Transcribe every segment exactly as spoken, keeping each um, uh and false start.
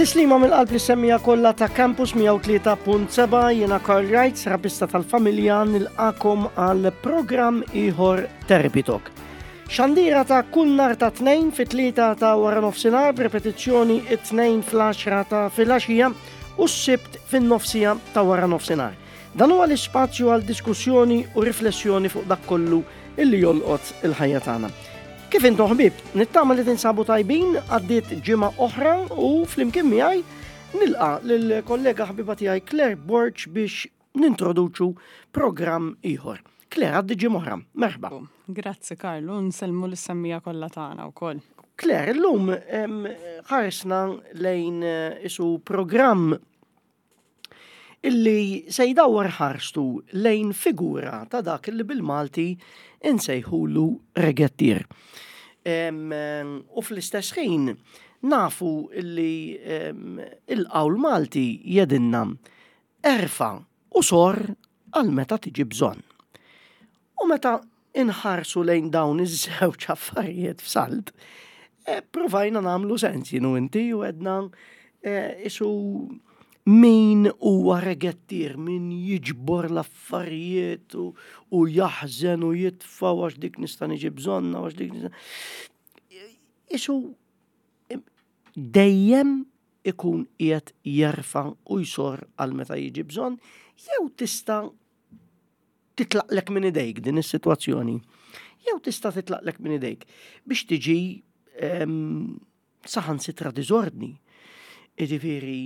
Tislima mill-qalb li semmija kollha ta' Campus mija u tlieta punt seba' jiena Carl Reitz, rabista tal-familja nilqakom għal programm ieħor Therapy Talk. Xandira ta' kull nhar ta' tnejn fit-tlieta ta' wara nofsinhar b'repetizzjoni it-tnejn fl-għaxra ta' filgħaxija u s-sibt fin-nofsija ta' wara nofsinhar. Dan huwa l-ispazju għal diskussjoni u riflessjoni fuq dak kollu illi jolqot il-ħajja tagħna. Kif intom ħbib, nittama li tinsabu tajbin għaddiet ġimgħa oħra u flimkien miegħi nilqa' lill-kollega ħbiba tiegħi Claire Borch biex nintroduċu programm ieħor. Claire, għaddi ġimgħa oħra, merħba. Grazzi Karlu, nselmu l-semmija kollha tagħna wkoll. Claire, illum ħaresna lejn isu programm illi se jdawwar ħarstu lejn figura ta' dak illi bil-Malti insejħulu regettier. U fl-istess ħin nafu illi il-qawl Malti jedinna erfa u sor għal meta tiġi bżonn. U meta inħarsu lejn dawn iż-żewġ affarijiet f'salt, provajna nagħmlu sens jienu inti u għedna isu min huwa regettier, min jiġbor l-affarijiet u, u jaħżen u jitfa' għax dik nista' niġi bżonna għax dik nista' isu dejjem ikun qiegħed jerfa' u jsor għal meta jiġi bżonn, jew tista' titlaqlek minn idejk din is-sitwazzjoni. Jew tista' titlaqlek minn idejk biex tiġi saħansitra diżordni. Jiġifieri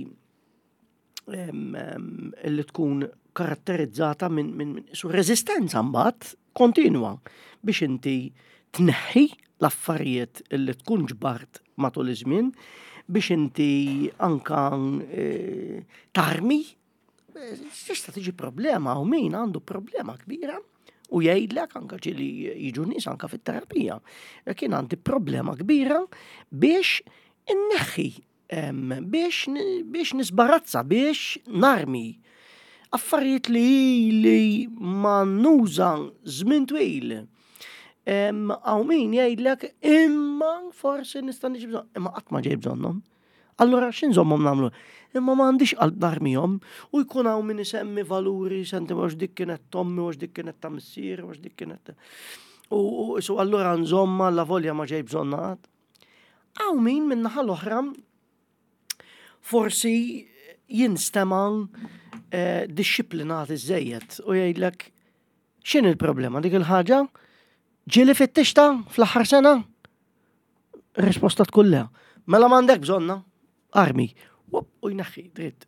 illi tkun karatterizzata minn min, su rezistenza mbagħad kontinwa biex inti tneħħi l-affarijiet illi tkun ġbart matul iż-żmien biex inti anka e, tarmi tista' tiġi problema u min għandu problema kbira u jgħidlek anka ġieli jiġu nies anka fit-terapija. Kien għandi problema kbira biex inneħħi Um, biex, biex nisbarazza, biex narmi affarijiet li li ma nuża żmien twil. Għaw um, min jgħidlek imma forsi nista' niġi bżonn, imma qatt ma ġej bżonnhom. Allura x'inżommhom nagħmlu? Imma m'għandix qalb narmihom u jkun hawn min isemmi valuri senti għax dik kienet tommi u għax dik kienet ta' missier u għax dik kienet u so allura nżomma la volja ma ġej bżonnat. Għaw min min-naħa l-oħra forsi jinstema' eh, disciplinat iż-żejjed u jgħidlek x'in il-problema dik il-ħaġa? Ġieli fit-tixta fl-aħħar sena? Ir-risposta tkun le. Mela m'għandek bżonna? Armi. U jnaħħi dritt.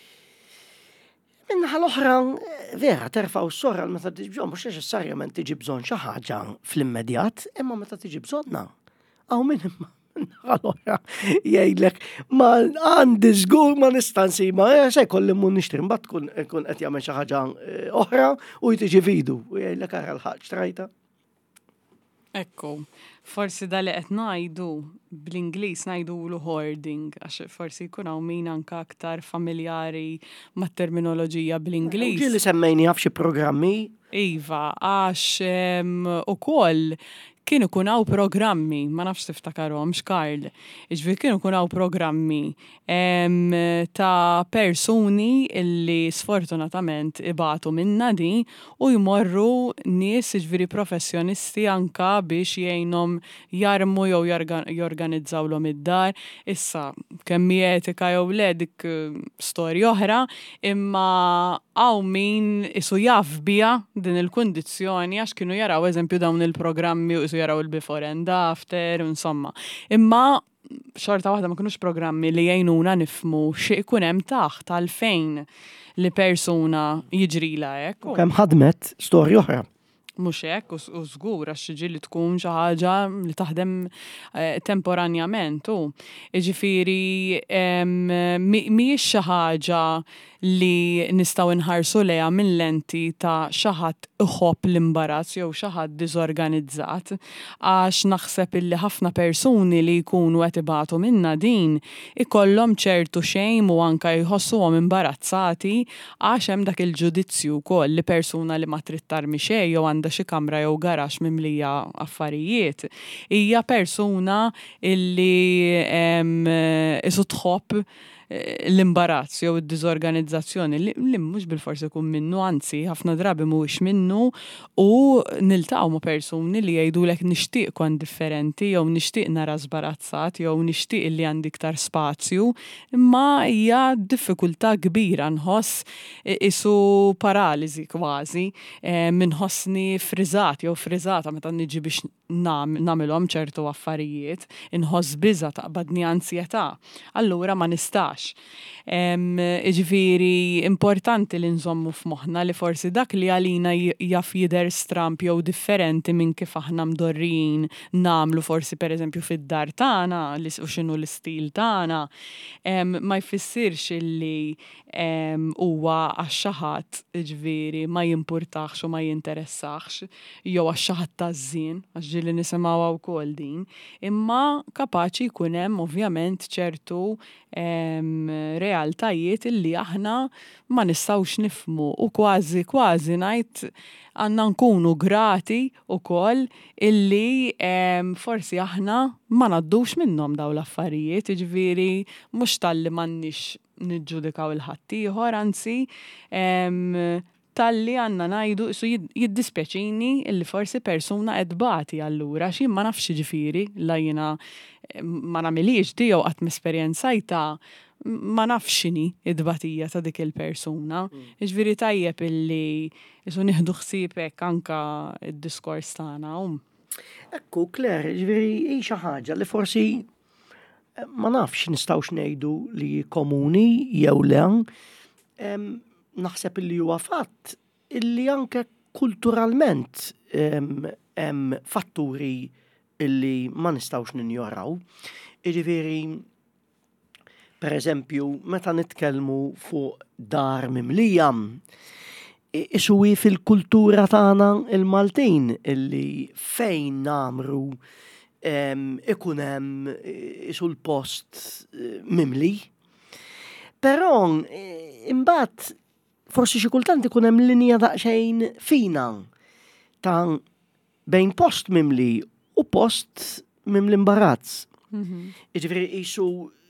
Minnaħa l-oħra vera terfa' s-sorra meta tiġi bżonn mhux neċessarjament tiġi bżonn xi ħaġa fl-immedjat, imma meta tiġi bżonna. Aw min imma allora jgħidlek ma għandi żgur ma nista' nsima se jkolli mmur nixtri mbagħad tkun tkun qed jagħmel xi ħaġa oħra u tiġi fidu u jgħidlek ara l-ħaġ trajta. Ekku, forsi da li qed ngħidu bl-Ingliż ngħidulu hoarding għax forsi jkun hawn min anke aktar familjari mat-terminoloġija bl-Ingliż. Ġieli semmejni għaf xi programmi. Iva, għax ukoll kienu kun hawn programmi, ma nafx tiftakarhom x'Karl. Iġifieri kienu kun hawn programmi ta' persuni illi sfortunatament ibatu minna di u jmorru nies iġifieri professjonisti anka biex jgħinhom jarmu jew jorganizzawlhom id-dar. Issa kemm etika jew le dik storja oħra, imma hawn min isu jaf biha din il-kundizzjoni għax kienu jaraw eżempju dawn il-programmi u jaraw il-before and after, insomma. Imma xorta waħda ma kinux programmi li jgħinuna nifmu xi jkun hemm taħt għalfejn li persuna jiġrila hekk. Kemm ħadmet storja oħra. Mhux hekk u żgur għax ġieli tkun xi ħaġa li taħdem temporanjament u jiġifieri mhijiex xi ħaġa li nistgħu nħarsu lejha minn lenti ta' xi ħadd iħobb l-imbarazz jew xi ħadd diżorganizzat għax naħseb illi ħafna persuni li jkunu qed ibatu minna din ikollhom ċertu xejn u anke jħossuhom imbarazzati għax hemm dak il-ġudizzju wkoll li persuna li ma trid tarmi xejn jew għandha xi kamra jew garax mimlija affarijiet hija persuna illi isu tħobb l-imbarazz jew id-diżorganizzazzjoni li mhux bil-forsi ikun minnu, anzi ħafna drabi mhuwiex minnu u niltaqgħu ma' persuni li jgħidulek nixtieq kont differenti jew nixtieq nara żbarazzat jew nixtieq li għandi iktar spazju, imma hija diffikultà kbira nħoss isu paraliżi kważi minħossni friżat jew friżata meta niġi biex nagħmilhom ċertu affarijiet, inħoss biża taqbadni ansjetà. Allura ma nistax. Jiġifieri importanti li nżommu f'moħħna li forsi dak li għalina jaf jidher stramp jew differenti minn kif aħna mdorrijin nagħmlu forsi pereżempju fid-dar tagħna u x'inhu l-istil tagħna, ma jfissirx illi huwa għax xi ħadd jiġifieri ma jimpurtax u ma jinteressax jew għax xi ħadd taż-żien għax ġieli nisimgħuha wkoll din, imma kapaċi jkun hemm ovvjament ċertu realtajiet illi aħna ma nistgħux nifhmu u kważi kważi ngħid għandna nkunu grati wkoll illi forsi aħna ma ngħaddux minnhom dawn l-affarijiet, jiġifieri mhux talli m'għandniex niġġudikaw il-ħadd ieħor, anzi talli għandna ngħidu isu jiddispjaċini illi forsi persuna qed bagħti allura xi ma nafx jiġifieri la jiena ma nagħmilix di jew qatt mesperjenzajta ma nafx x'inhi d-dbatija ta' dik il-persuna. Jiġifieri tajjeb illi isu nieħdu ħsieb hekk anke d-diskors tagħna. Ekku, Claire, jiġifieri hi xi ħaġa li forsi ma nafx nistgħux ngħidu li komuni jew le, naħseb illi huwa fatt illi anke kulturalment hemm fatturi illi ma nistgħux ninjoraw. Jiġifieri pereżempju meta nitkellmu fuq dar mimlija, isuwi fil-kultura tagħna il-Maltin illi fejn nagħmru ikun hemm isu l-post mimli. Però imbagħad forsi xi kultant ikun hemm linja daqsxejn fina ta' bejn post mimli u post mimli imbarazz. Jiġifieri qisu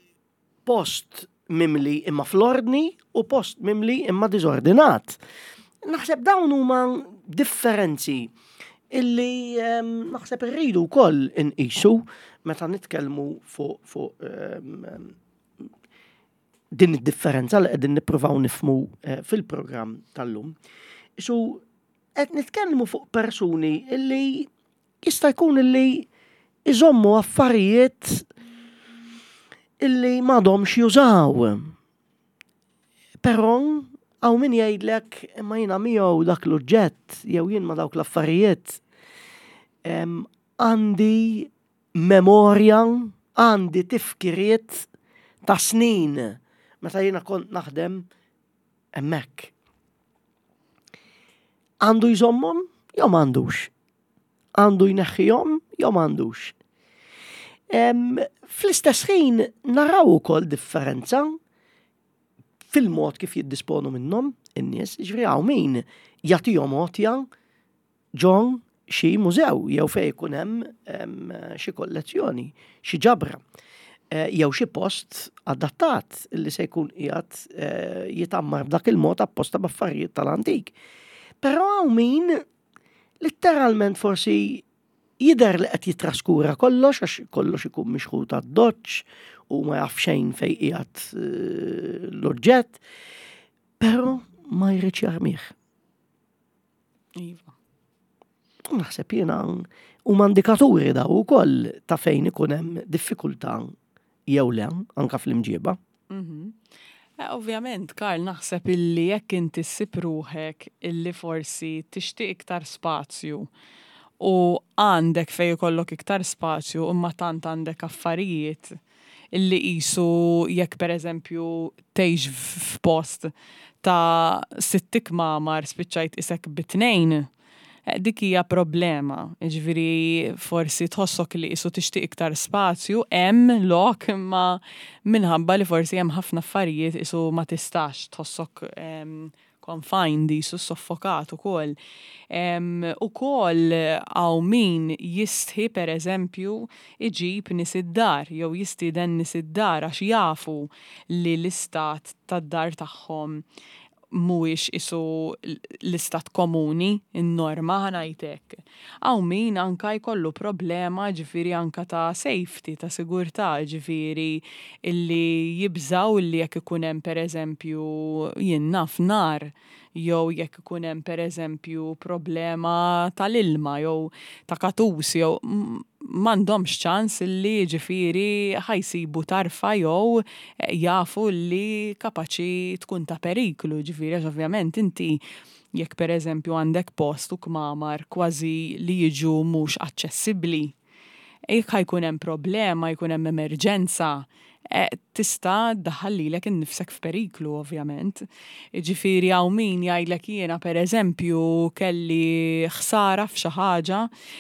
post mimli imma fl-ordni u post mimli imma diżordinat. Naħseb dawn huma differenzi illi naħseb irridu wkoll inqisu meta nitkellmu fuq din id-differenza li qegħdin nippruvaw nifhmu fil-programm tal-lum. Isu qed nitkellmu fuq persuni illi jista' jkun illi iżommu affarijiet illi m'għadhomx jużaw. Però hawn min jgħidlek imma jiena miegħu dak l-oġġett jew jien ma' dawk l-affarijiet għandi memorja, għandi tifkiriet ta' snin meta jiena kont naħdem hemmhekk. Għandu jżommhom jew m'għandux. Għandu jneħħihom jew m'għandux. Fl-istess ħin naraw ukoll differenza fil-mod kif jiddisponu minnhom in-nies, jiġri hawn min jagħtihom għotja ġon xi mużew jew fejn ikun hemm xi kollezzjoni, xi ġabra, jew xi post adattat illi se jkun qiegħed jitammar b'dak il-mod apposta b'affarijiet tal-antik. Però hawn min litteralment forsi jidher li qed jitraskura kollox għax kollox ikun mixħut għad-doċċ u ma jaf xejn fejn qiegħed l-oġġett, però ma jridx jarmih. Iva. Naħseb jiena huma indikaturi daw ukoll ta' fejn ikun hemm diffikultà jew le anke fl-imġieba. Ovvjament, Karl, naħseb illi jekk inti ssib ruħek illi forsi tixtieq iktar spazju u għandek fejn ikollok iktar spazju imma tant għandek affarijiet illi qisu jekk pereżempju tgħix f'post ta' sittik mamar spiċċajt isek bitnejn, dik hija problema. Ġifieri forsi tħossok li qisu tixtieq iktar spazju, hemm lok imma minħabba li forsi hemm ħafna affarijiet qisu ma tistax tħossok confined, qisu soffokat ukoll. Ukoll hawn min jistħi pereżempju iġib nies id-dar jew jistieden nies id-dar għax jafu li l-istat tad-dar tagħhom mhuwiex isu l-istat komuni, in-norma ħanajtek. Hawn min anka jkollu problema ġifieri anka ta' safety, ta' sigurtà, ġifieri illi jibżaw li jekk ikun hemm pereżempju jien naf nar jew jekk ikun hemm pereżempju problema tal-ilma jew ta' katus jew m'għandhomx ċans li ġifieri ħajsibu tarfa jew jafu li kapaċi tkun ta' periklu, ġifieri għax ovvjament inti jekk pereżempju għandek post u kmamar kważi li jiġu mhux aċċessibbli. Jekk ħajkun hemm problema, jkun hemm emerġenza, tista' ddaħħal lilek innifsek f'periklu ovvjament. Ġifieri hawn min jgħidlek jiena pereżempju kelli ħsara f'xi ħaġa,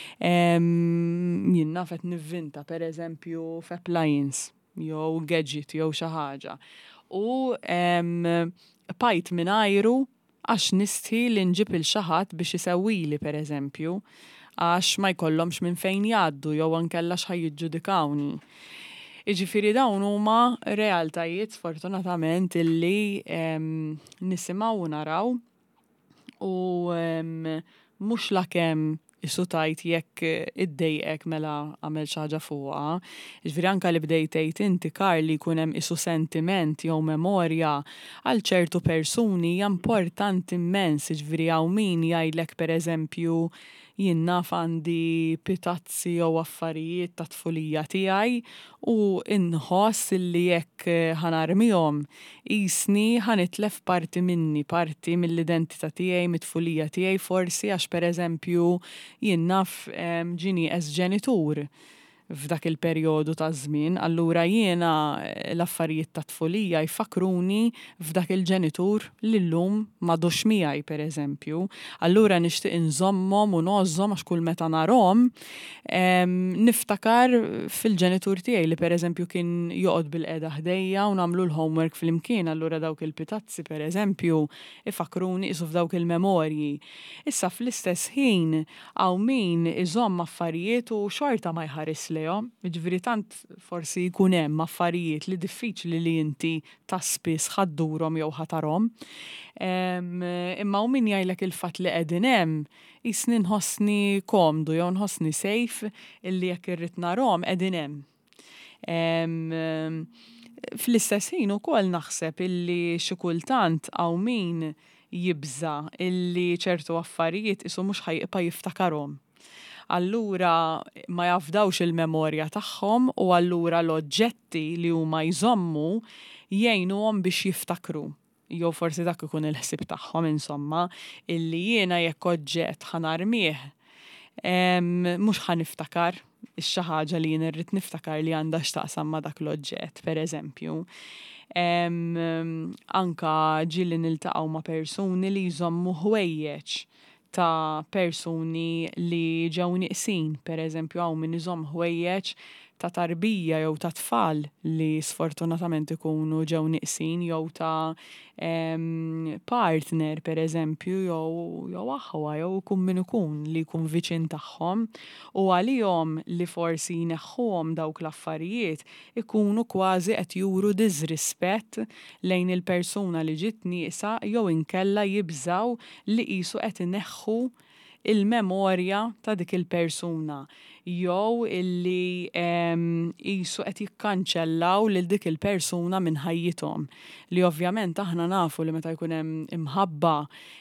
jien naf qed nivvinta pereżempju f'appliance jew gadget jew xi ħaġa. U bajt minn ajru għax nistħi li nġib il xi ħadd biex isewwili pereżempju għax ma jkollhomx minn fejn jgħaddu jew ankella x'ħajjiġġudikawni. Jiġifieri dawn huma realtajiet sfortunatament illi nisimgħu u naraw u mhux lakemm isu tajt jekk iddejqek mela għamel xi ħaġa fuqha. Jiġifieri anke li bdejt tgħid inti Karl li jkun hemm isu sentiment jew memorja għal ċertu persuni hija importanti immens, jiġifieri hawn min jgħidlek pereżempju jien naf għandi pitazzi jew affarijiet ta' tfulija tiegħi u inħoss li jekk ħanarmihom qisni ħanitlef parti minni, parti mill-identità tiegħi, mit-tfulija tiegħi forsi għax pereżempju jien naf ġini ex-ġenitur f'dak il-perjodu ta' żmien, allura jiena l-affarijiet ta' tfulija jfakruni f'dak il-ġenitur li llum m'għadux miegħi pereżempju. Allura nixtieq inżommhom u nogħożhom għax kull meta narahom niftakar fil-ġenitur tiegħi li pereżempju kien joqgħod bil-qiegħda ħdejja u nagħmlu l-homework flimkien, allura dawk il-pitazzi pereżempju ifakruni qisu f'dawk il-memorji. Issa fl-istess ħin hawn min iżomm affarijiet u xorta ma jħares Jiġifieri tant forsi jkun hemm affarijiet li diffiċli li inti ta' spiss ħaddurhom jew ħatarhom. Imma hawn min jgħidlek il-fatt li qegħdin hemm qisni nħossni komdu jew nħossni safe illi jekk irrid narahom qegħdin hemm. Fl-istess ħin ukoll naħseb illi xi kultant hawn min jibża illi ċertu affarijiet isu mhux ħajqpa' jiftakarhom. Allura ma jafdawx il-memorja tagħhom u allura l-oġġetti li huma jżommu jgħinuhom biex jiftakru. Jew forsi dak ikun il-ħsieb tagħhom insomma illi jiena jekk oġġett ħanarmih mhux ħaniftakar ix-xi ħaġa li jien irrid niftakar li għandha x'taqsam ma' dak l-oġġett pereżempju. Anka ġieli niltaqgħu ma' persuni li jżommu ħwejjeġ ta' persuni li ġew nieqsin, pereżempju hawn min iżomm ħwejjeġ ta' tarbija jew ta' tfal li sfortunatament ikunu ġew nieqsin jew ta' partner pereżempju jew jew aħwa jew ikun min ikun li jkun viċin tagħhom u għalihom li forsi jneħħuhom dawk l-affarijiet ikunu kważi qed juru disrispett lejn il-persuna li ġiet nieqsa jew inkella jibżgħu li qisu qed ineħħu il-memorja ta' dik il-persuna jew illi qisu qed jikkanċellaw lil dik il-persuna minn ħajjithom. Li ovvjament aħna nafu li meta jkun hemm imħabba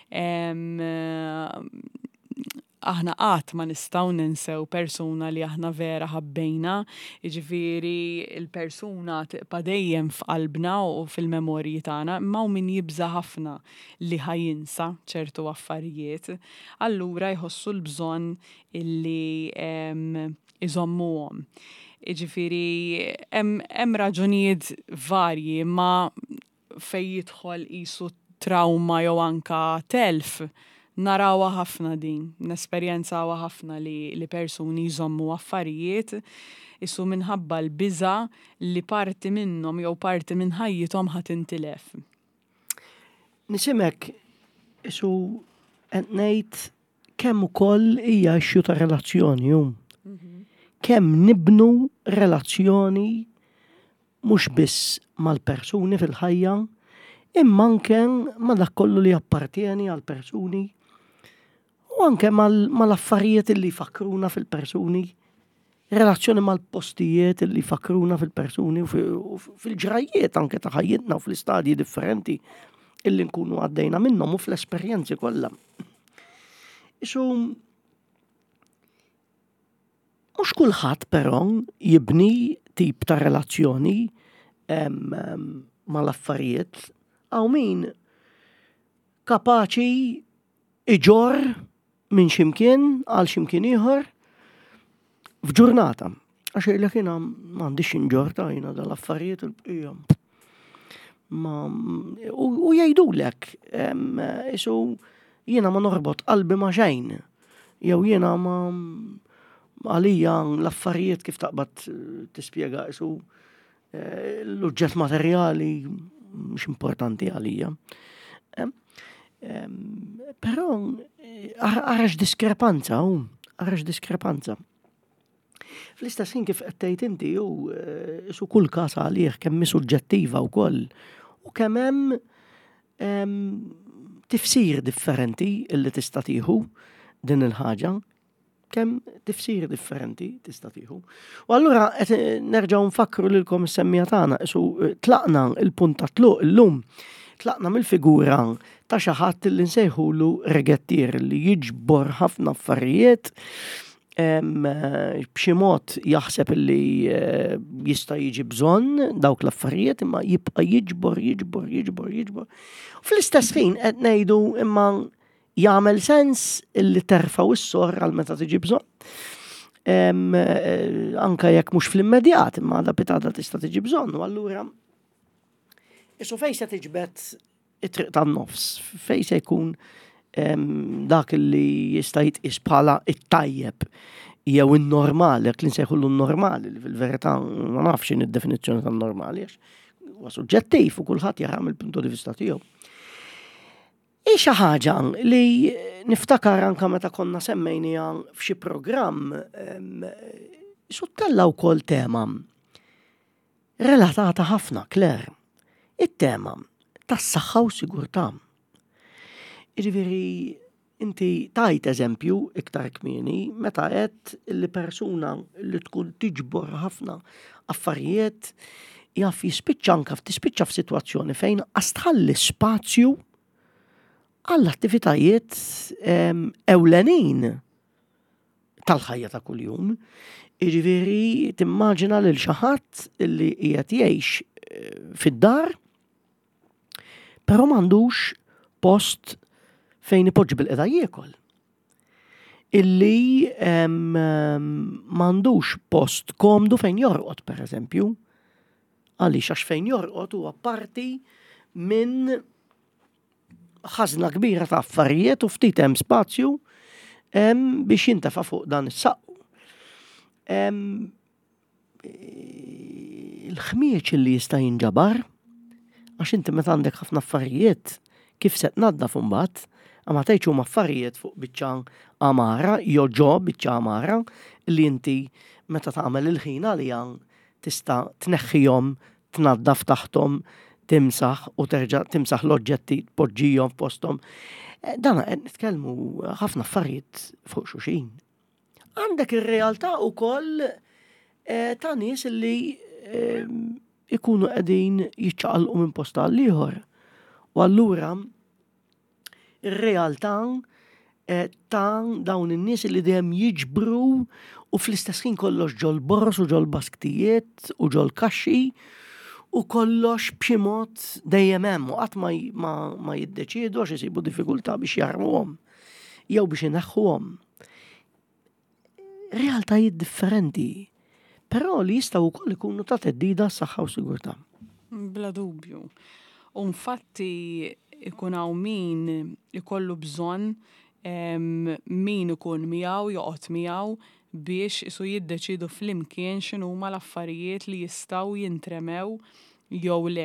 aħna qatt ma nistgħu ninsew persuna li aħna vera ħabbejna, jiġifieri il-persuna tibqa' dejjem f'qalbna u fil-memorji tagħna, imma min jibża ħafna li ħajinsa ċertu affarijiet, allura jħossu l-bżonn illi iżommuhom. Jiġifieri hemm raġunijiet varji, imma fejn jidħol qisu trauma jew anka telf narawa ħafna din, nesperjenzawa ħafna li, li persuni jżommu affarijiet isu minħabba l-biża li parti minnhom jew parti minn ħajjithom ħadd intilef. Nisimek isu qed ngħid kemm ukoll hija issue ta' relazzjoni hu. Kemm nibnu relazzjoni mhux biss mal-persuni fil-ħajja, imma anke ma dak kollu li appartieni għal persuni u anke mal-affarijiet li fakruna fil-persuni, relazzjoni mal-postijiet li fakruna fil-persuni u fil-ġrajiet anke ta' ħajjitna u fl-istadji differenti illi nkunu għaddejna minnhom u fl-esperjenzi kollha. Isu mhux kulħadd però jibni tip ta' relazzjoni mal-affarijiet għaw min kapaċi iġor minn ximkien għal ximkien ieħor f'ġurnata. Għax jgħidlek jiena m'għandix inġor ta' jiena dal-affarijiet il-bqija. U jgħidulek isu jiena ma norbot qalbi ma' xejn. Jew jiena ma għalija l-affarijiet kif taqbad tispjega isu l-uġġett materjali mhux importanti għalija. Però għarax diskrepanza hu, għarax diskrepanza. Fl-istess ħin kif qed tgħid inti hu isu kull każ għalih kemm hi suġġettiva wkoll u kemm hemm tifsir differenti illi tista' tieħu din il-ħaġa. Kemm tifsir differenti tista' tieħu. U allura qed nerġgħu nfakru lilkom is-semmija tagħna isu tlaqna il-punt ta' tluq illum, tlaqna mill-figura ta' xi ħadd li nsejħulu regettier li jiġbor ħafna affarijiet b'xi mod jaħseb li jista' jiġi bżonn dawk l-affarijiet imma jibqa' jiġbor, jiġbor, jiġbor, jiġbor. Fl-istess ħin qed ngħidu imma jagħmel sens illi terfaw is-sor għal meta tiġi bżonn. Anke jekk mhux fl-immedjat, imma għadha pitada tista' tiġi bżonn, u allura isu fejn se tiġbed it-triq tan-nofs, fejn se jkun dak illi jista' jitqis bħala it-tajjeb jew in-normali, jekk li nsejħulu n-normali, li fil-verità ma nafx x'in id-definizzjoni tan-normali għax huwa suġġettiv u kulħadd jara mill-punto di vista tiegħu. Hi xi ħaġa li niftakar anke meta konna semmejniha f'xi programm suttella wkoll tema relatata ħafna, Claire. It-tema tas-saħħa u sigurtà. Jiġifieri inti tajt eżempju iktar kmieni meta qed li persuna li tkun tiġbor ħafna affarijiet jaf jispiċċa anke tispiċċa f'sitwazzjoni fejn qas tħalli spazju għall-attivitajiet ewlenin tal-ħajja ta' kuljum. Jiġifieri timmaġina lil xi ħadd illi qiegħed jgħix fid-dar però m'għandux post fejn ipoġġi bil-qiegħda jiekol. Illi m'għandux post komdu fejn jorqod pereżempju. Għaliex għax fejn jorqod huwa parti minn ħażna kbira ta' affarijiet u ftit hemm spazju biex jintefa' fuq dan is-saqqu. Il-ħmieġ li jista' jinġabar għax inti meta għandek ħafna affarijiet kif se tnaddaf imbagħad ma tgħidx huma affarijiet fuq biċċa amara jew ġo biċċa amara li inti meta tagħmel il-ħin għalija tista' tneħħihom, tnaddaf taħthom, timsaħ u terġa' timsaħ l-oġġetti tpoġġihom f'posthom. Dan qed nitkellmu ħafna affarijiet fuq xulxin. Għandek ir-realtà wkoll ta' nies li ikunu qegħdin jiċċaqalqu minn post għal ieħor. U allura ir-realtà ta' dawn in-nies li dejjem jiġbru u fl-istess ħin kollox ġol boros u ġol basktijiet u ġol kaxxi u kollox b'xi mod dejjem hemm u qatt ma jiddeċiedu għax isibu diffikultà biex jarmuhom jew biex ineħħuhom. Realtajiet differenti, però li jistgħu wkoll ikunu ta' theddida s-saħħa u sigurtà. Bla dubju. U infatti ikun hawn min ikollu bżonn min ikun miegħu joqgħod miegħu biex isu jiddeċidu flimkien x'inhuma l-affarijiet li jistgħu jintremew jew le.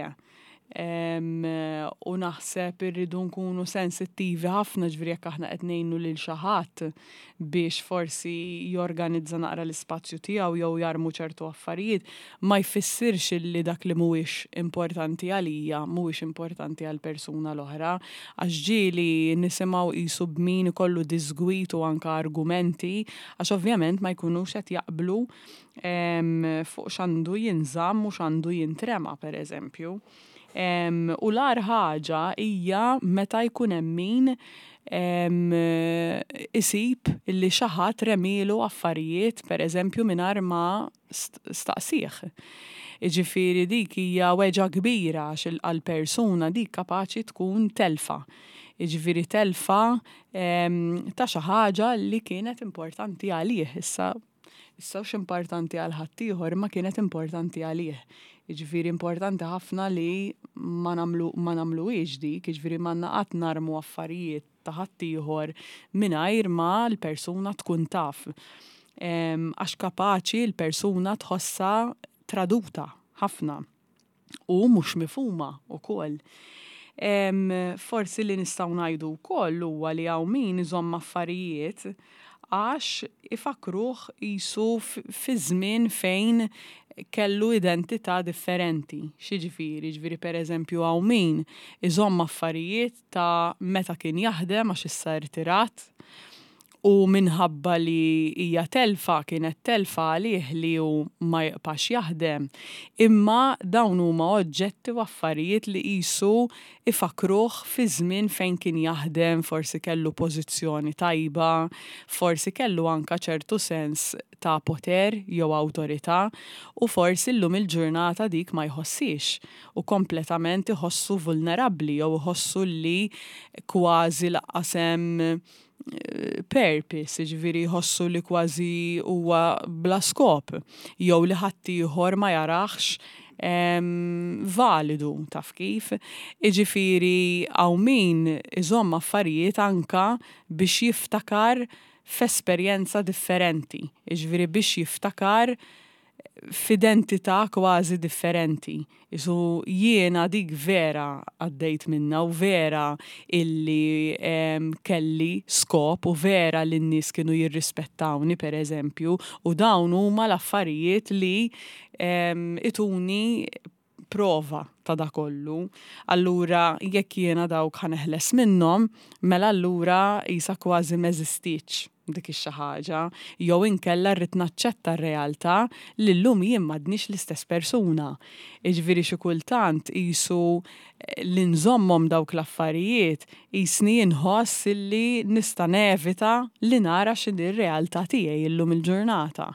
U naħseb irridu nkunu sensittivi ħafna ġifieri jekk aħna qed ngħinu lil xi ħadd biex forsi jorganizza naqra l-ispazju tiegħu jew jarmu ċertu affarijiet, ma jfissirx li dak li mhuwiex importanti għalija mhuwiex importanti għall persuna l-oħra, għax ġieli nisimgħu qisu b'min ikollu disgwit u anke argumenti għax ovvjament ma jkunux qed jaqblu fuq x'għandu jinżamm u x'għandu jintrema pereżempju. Um, u l-ar ħaġa hija meta jkun hemm min um, isib illi xi ħadd remilu affarijiet pereżempju mingħajr ma staqsih. Jiġifieri dik hija weġa kbira għax għall-persuna dik kapaċi tkun telfa. Jiġifieri telfa um, ta' xi ħaġa li kienet importanti għalih issa issa x'importanti għal ħadd ieħor ma kienet importanti għalih. Jiġifieri importanti ħafna li ma nagħmlu ma nagħmluhiex dik, jiġifieri ma naqgħod narmu affarijiet ta' ħadd ieħor mingħajr ma l-persuna tkun taf. Għax kapaċi l-persuna tħossha traduta ħafna u mhux mifhuma wkoll. Forsi li nistgħu ngħidu wkoll huwa li hawn min iżomm affarijiet għax ifakruh qisu fi żmien fejn kellu identità differenti. X'jiġifieri, jiġifieri pereżempju hawn min iżomm affarijiet ta' meta kien jaħdem għax issa rtirat u minħabba li hija telfa kienet telfa għalih li hu ma jibqax jaħdem. Imma dawn huma oġġetti u affarijiet li qisu ifakruh fi żmien fejn kien jaħdem, forsi kellu pożizzjoni tajba, forsi kellu anke ċertu sens ta' poter jew awtorità u forsi llum il-ġurnata dik ma jħossix u kompletament iħossu vulnerabbli jew iħossu li kważi laqqas hemm purpose, jiġifieri jħossu li kważi huwa bla skop jew li ħadd ieħor ma jaraħx validu taf kif. Jiġifieri hawn min iżomm affarijiet anke biex jiftakar f'esperjenza differenti, jiġifieri biex jiftakar f'identità kważi differenti. Isu jiena dik vera għaddejt minna u vera illi um, kelli skop u vera li n-nies kienu jirrispettawni pereżempju u dawn huma l-affarijiet li um, ituni prova ta' da kollu. Allura jekk jiena dawk ħaneħles minnhom, mela allura isa kważi meżistitx dik ix-xi ħaġa, jew inkella rrid naċċetta r-realtà li llum jien m'għadniex l-istess persuna. Jiġifieri xi kultant qisu li nżommhom dawk l-affarijiet qisni inħoss illi nista' nevita li nara x'inhi r-realtà tiegħi llum il-ġurnata.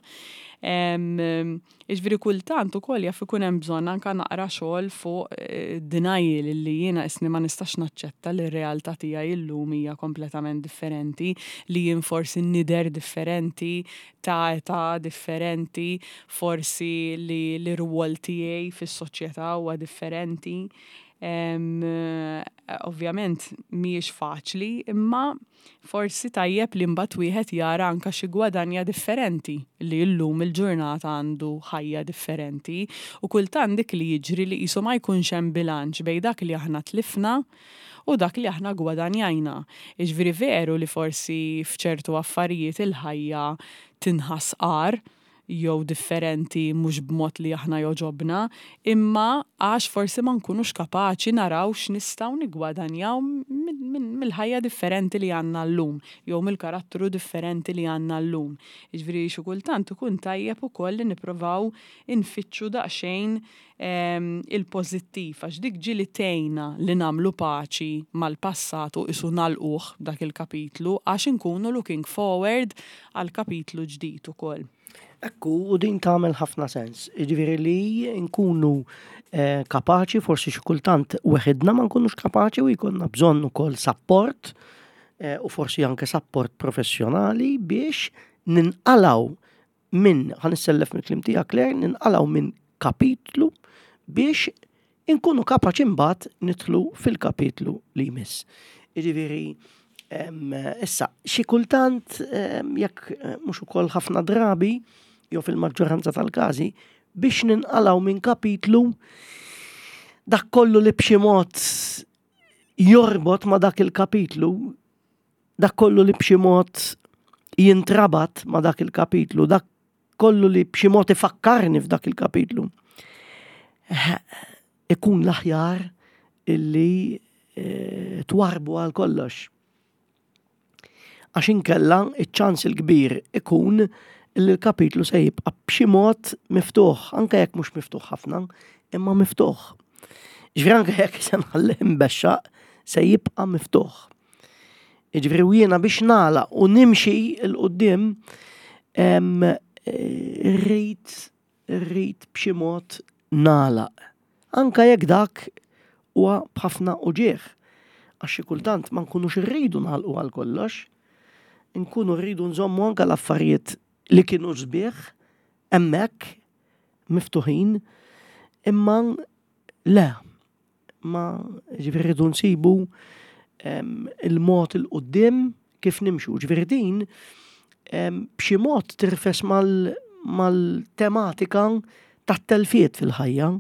Jiġifieri kultant ukoll jaf ikun hemm bżonn anke naqra xogħol fuq denial li jiena isni ma nistax naċċetta li r-realtà tiegħi llum hija kompletament differenti, li jien forsi nidher differenti, ta' età differenti, forsi li l-irwol tiegħi fis-soċjetà huwa differenti. Um, ovvjament mhijiex faċli, imma forsi tajjeb li mbagħad wieħed jara anke xi gwadanja differenti li llum il-ġurnata għandu ħajja differenti u kultant dik li jiġri li qisu ma jkunx hemm bilanċ bejn dak li aħna tlifna u dak li aħna gwadanjajna. Jiġifieri veru li forsi f'ċertu affarijiet il-ħajja tinħass qar jew differenti mhux b'mod li aħna joġobna, imma għax forsi ma nkunux kapaċi naraw x'nistgħu niggwadanjaw mill-ħajja differenti li għandna llum, jew mill-karattru differenti li għandna llum. Jiġifieri xi kultant ikun tajjeb ukoll li nippruvaw infittxu daqsxejn il-pożittiv għax dik ġieli tgħinna li nagħmlu paċi mal-passat u qisu nagħlquh dak il-kapitlu għax inkunu looking forward għal kapitlu ġdid ukoll. Ekku, u din tagħmel ħafna sens. Jiġifieri li nkunu eh, kapaċi, forsi xi kultant weħidna ma nkunux kapaċi u jkollna bżonn ukoll support eh, u forsi anke support professjonali biex ninqalaw minn, ħanissellef mill-klim tiegħek Claire, ninqalaw minn kapitlu biex inkunu kapaċi mbagħad nidħlu fil-kapitlu li jmiss. Jiġifieri Issa, xi kultant jekk mhux ukoll ħafna drabi, jew fil-maġġoranza tal-każi, biex ninqalgħu minn kapitlu dak kollu li b'xi mod jorbot ma dak il-kapitlu, dak kollu li b'xi mod jintrabat ma dak il-kapitlu, dak kollu li b'xi mod ifakkarni f'dak il-kapitlu. Ikun l-aħjar illi twarbu għal kollox. Għax inkella iċ-ċans il-kbir ikun illi l-kapitlu se jibqa' b'xi mod miftuħ, anke jekk mhux miftuħ ħafna, imma miftuħ. Ġifieri anke jekk se nħallih imbexxaq se jibqa' miftuħ. Jiġifieri jiena biex nagħlaq u nimxi l qudiem rrid rrid b'xi mod nagħlaq. Anke jekk dak huwa b'ħafna uġigħ. Għax xi kultant ma nkunux irridu nagħlqu għal kollox, nkunu rridu nżommu anke l-affarijiet li kienu sbieħ hemmhekk miftuħin, imma le, ma ġifieri rridu nsibu il-mod il qudiem kif nimxu. Ġifieri din b'xi mod tirfes mal-tematika tat-telfiet fil-ħajja.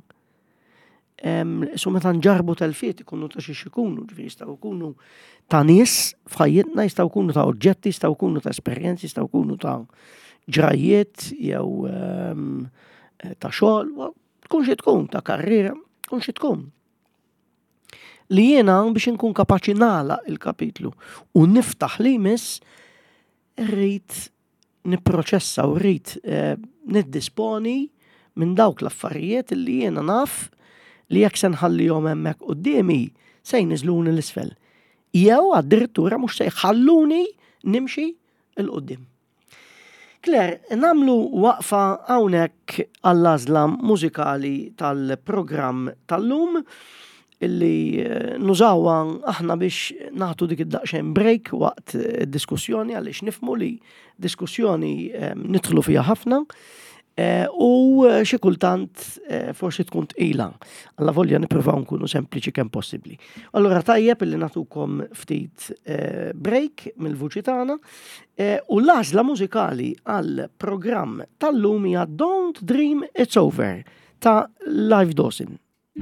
So meta nġarbu telfiet ikunu ta' xiex ikunu, ġifieri jistgħu jkunu ta' nies f'ħajjitna, jistgħu jkunu ta' oġġetti, jistgħu jkunu ta' esperjenzi, jistgħu jkunu ta' ġrajiet jew ta' xogħol, tkun xi tkun ta' karriera, tkun xi tkun. Li jiena biex inkun kapaċi nagħlaq il-kapitlu u niftaħ li jmiss rrid nipproċessa u rrid niddisponi minn dawk l-affarijiet li jiena naf li jekk se nħallihom hemmhekk qudiemi se jniżluni l-isfel. Jew addirittura mhux se jħalluni nimxi l qudiem. Claire, nagħmlu waqfa hawnhekk għall-għażla mużikali tal-programm tal-lum illi nużawha aħna biex nagħtu dik id-daqsxejn break waqt id-diskussjoni għaliex nifhmu li diskussjoni nidħlu fiha ħafna. U xi kultant forsi tkun tqila. Alla volja nippruvaw nkunu sempliċi kemm possibbli. Allura tajjeb illi nagħtukom ftit break mill-vuċi tagħna u l-għażla mużikali għall programm tal-lum hija Don't Dream It's Over ta' Live Dawson.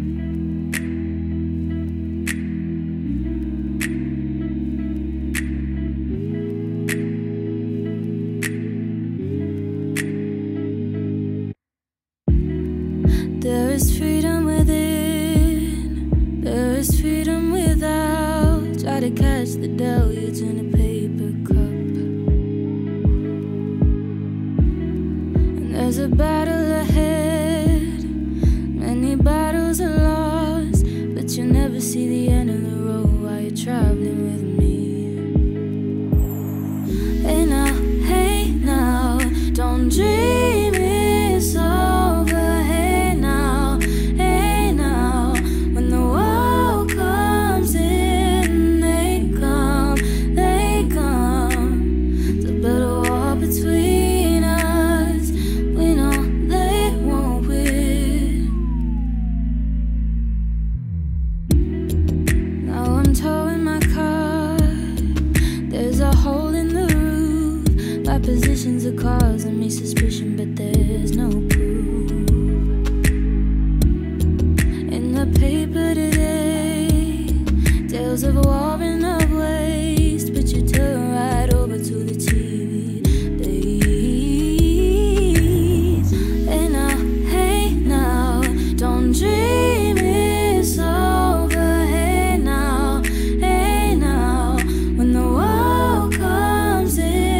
There is freedom within, there is freedom without. Try to catch the deluge in a paper cup. And there's a battle ahead, many battles are lost, but you never see the end of the road while you're traveling with me. Hey now, hey now, don't dream it's over. Positions are causing me suspicion, but there's no proof. In the paper today, tales of war and of waste, but you turn right over to the T V. Please, hey now, hey now, don't dream it's over. Hey now, hey now, when the world comes in.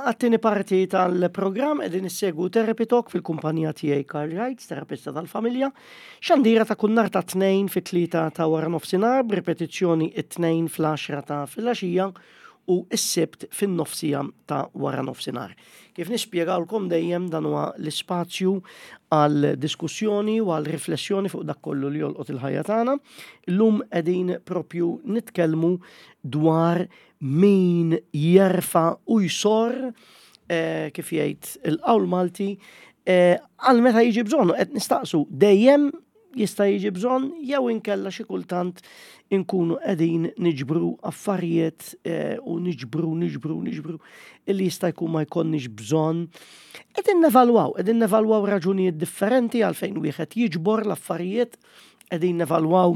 għattini parti tal-program edin issegwu Therapy Talk fil-kumpanija tiegħi Carl Reitz, terapista tal-familja, xandira ta' kun nar ta' tnejn fit-tlieta ta' wara nofsinhar, b'ripetizzjoni it-tnejn fl-għaxra ta' filgħaxija u s-sibt fin-nofsija ta' wara nofsinhar. Kif nispjegawlkom dejjem dan huwa l-ispazju għal diskussjoni u għal riflessjoni fuq dak kollu li jolqot il-ħajja tagħna. Illum qegħdin propju nitkellmu dwar min jerfa u jsor eh, kif jgħid il-qawl Malti eh, għal meta jiġi bżonn qed nistaqsu dejjem jista' jiġi bżonn jew inkella xi kultant inkunu qegħdin niġbru affarijiet eh, u niġbru, niġbru, niġbru illi jista' jkun ma jkollniex bżonn. Qegħdin nevalwaw, qegħdin nevalwaw raġunijiet differenti għalfejn wieħed jiġbor l-affarijiet, qegħdin nevalwaw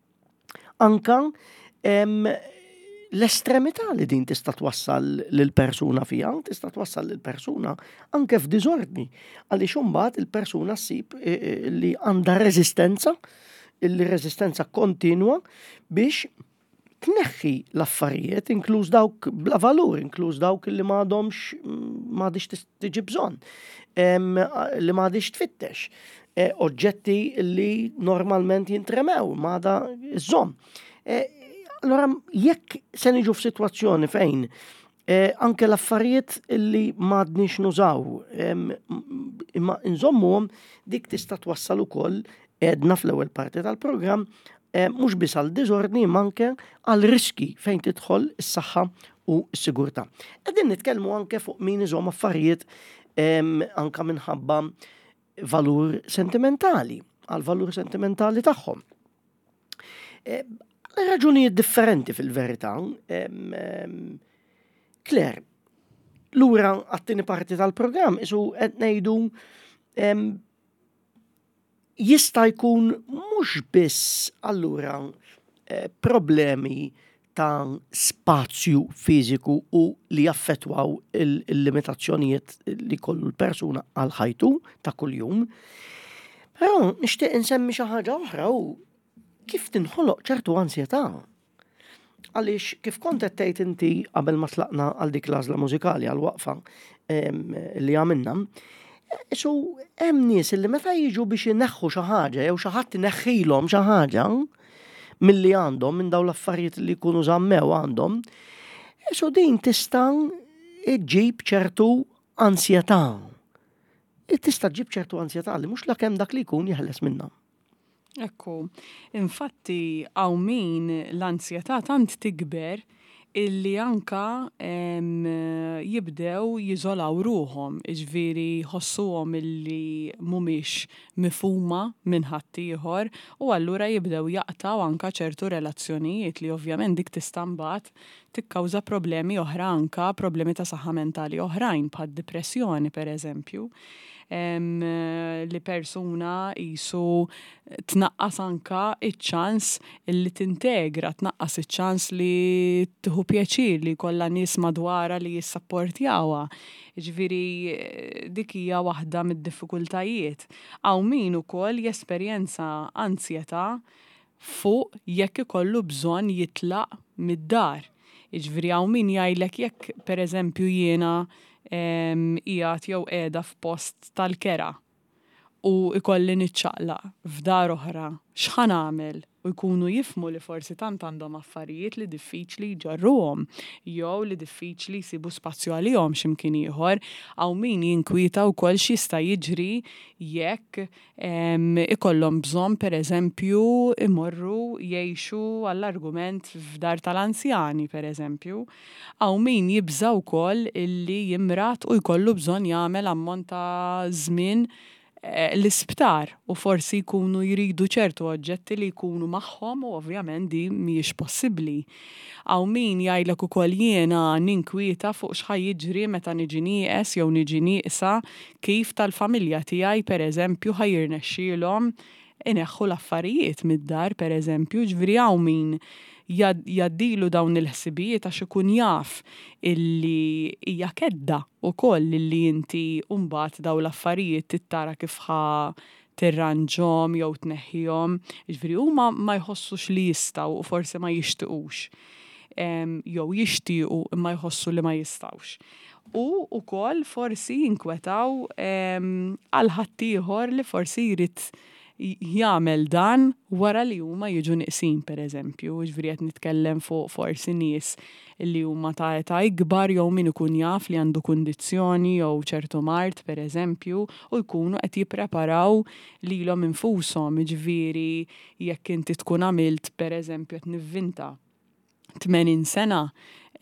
anka em, l-estremità li din tista' twassal lill-persuna fiha, tista' twassal lill-persuna anke f'diżordni għaliex imbagħad il-persuna ssib eh, li għandha reżistenza il-reżistenza kontinwa biex tneħħi l-affarijiet, inkluż dawk bla valur, inkluż dawk li m'għadhomx m'għadix tiġi bżonn, li m'għadix tfittex, e, oġġetti li normalment jintremew, m'għada żomm. E, allora jekk se niġu f'sitwazzjoni fejn e, anke l-affarijiet li m'għadniex nużaw, imma nżommuhom dik tista' twassal ukoll edna fl-ewwel parti tal-programm eh, mhux biss għal diżordni manke għal riski fejn tidħol is-saħħa u s-sigurtà. Qegħdin nitkellmu anke fuq min iżomm affarijiet eh, anke minħabba valur sentimentali, għal valur sentimentali tagħhom. Eh, raġunijiet differenti fil-verità. Eh, Claire, lura għat-tieni parti tal-programm isu qed ngħidu eh, jista' jkun mhux biss allura eh, problemi ta' spazju fiżiku u li jaffettwaw il-limitazzjonijiet li kollu l-persuna għal ħajtu ta' kuljum. Però nixtieq insemmi xi ħaġa oħra u kif tinħoloq ċertu ansjetà. Għaliex kif kont qed tgħid inti qabel ma tlaqna għal dik l-għażla mużikali għal waqfa li għamilna, so hemm nies li meta jiġu biex ineħħu xi ħaġa jew xi ħadd ineħħilhom xi ħaġa milli għandhom minn dawn l-affarijiet li jkunu żammew għandhom, so din tista' ġġib ċertu ansjetà. Tista' ġġib ċertu ansjetà li mhux lakemm dak li jkun jeħles minnha. Ekku, infatti hawn min l-ansjetà tant tikber illi anka em, jibdew jiżolaw ruhom, iġviri ħossuhom illi mhumiex mifhuma minn ħadd ieħor u allura jibdew jaqtaw anka ċertu relazzjonijiet li ovvjament dik tista' mbagħad tikkawża problemi oħra anka problemi ta' saħħa mentali oħrajn bħad depressjoni pereżempju. Um, li persuna jisu tnaqqas anka iċ-ċans li tintegra, tnaqqas iċ-ċans li tieħu pjaċir li kollha nies madwara li jissapportjawha. Ġifieri dik hija waħda mid-diffikultajiet. Hawn min ukoll jesperjenza ansjetà fuq jekk ikollu bżonn jitlaq mid-dar. Ġifieri hawn min jgħidlek jekk pereżempju jiena qiegħed jew qiegħda f'post tal-kera u ikolli niċċaqlaq f'dar oħra, x'ħan nagħmel? U jkunu jifmu li forsi tant għandhom affarijiet li diffiċli jġorruhom jew li diffiċli jsibu spazju għalihom x'imkien ieħor, hawn min jinkwieta wkoll x'jista' jiġri jekk ikollhom bżonn pereżempju imorru jgħixu għall-argument f'dar tal-anzjani pereżempju. Hawn min jibża wkoll illi jimrat u jkollu bżonn jagħmel ammont ta' żmien l-isptar u forsi jkunu jridu ċertu oġġetti li jkunu magħhom u ovvjament di mhijiex possibbli. Hawn min jgħidlek ukoll jiena ninkwieta fuq x'ħaj jiġri meta niġi nieqes jew niġi nieqsa kif tal-familja tiegħi pereżempju ħajirnexxielhom ineħħu l-affarijiet mid-dar pereżempju, ġifieri hawn min jaddilu dawn il-ħsibijiet għax ikun jaf illi hija kedda wkoll illi inti mbagħad dawn l-affarijiet tittara kif ħa tirranġhom jew tneħħihom. Jiġifieri huma ma jħossux li jistgħu u forsi ma jixtiequx. Jew jixtiequ imma jħossu li ma jistgħux. U ukoll forsi jinkwetaw għal ħaddieħor li forsi jrid jagħmel dan wara li huma jiġu nieqsin pereżempju, jiġifieri qed nitkellem fuq forsi nies li huma ta' età ikbar jew min ikun jaf li għandu kundizzjoni jew ċertu mart pereżempju u jkunu qed jippreparaw lilhom infushom, jiġifieri jekk inti tkun għamilt pereżempju qed nivvinta tmenin sena